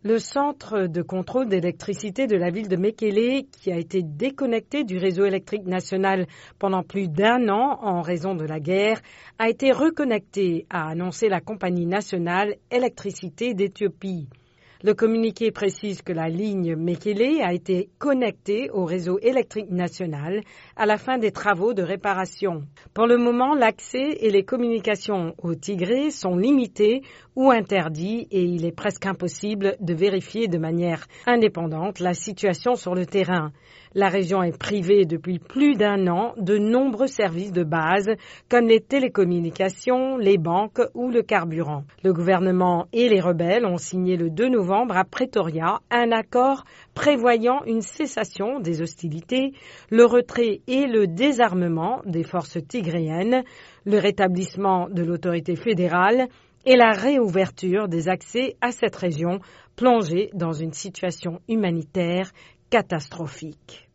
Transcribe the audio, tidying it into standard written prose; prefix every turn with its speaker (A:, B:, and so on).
A: Le centre de contrôle d'électricité de la ville de Mekele, qui a été déconnecté du réseau électrique national pendant plus d'1 an en raison de la guerre, a été reconnecté, a annoncé la compagnie nationale Électricité d'Éthiopie. Le communiqué précise que la ligne Mekele a été connectée au réseau électrique national à la fin des travaux de réparation. Pour le moment, l'accès et les communications au Tigré sont limités ou interdits et il est presque impossible de vérifier de manière indépendante la situation sur le terrain. La région est privée depuis plus d'1 an de nombreux services de base comme les télécommunications, les banques ou le carburant. Le gouvernement et les rebelles ont signé le 2 novembre à Pretoria un accord prévoyant une cessation des hostilités, le retrait et le désarmement des forces tigréennes, le rétablissement de l'autorité fédérale et la réouverture des accès à cette région plongée dans une situation humanitaire catastrophique.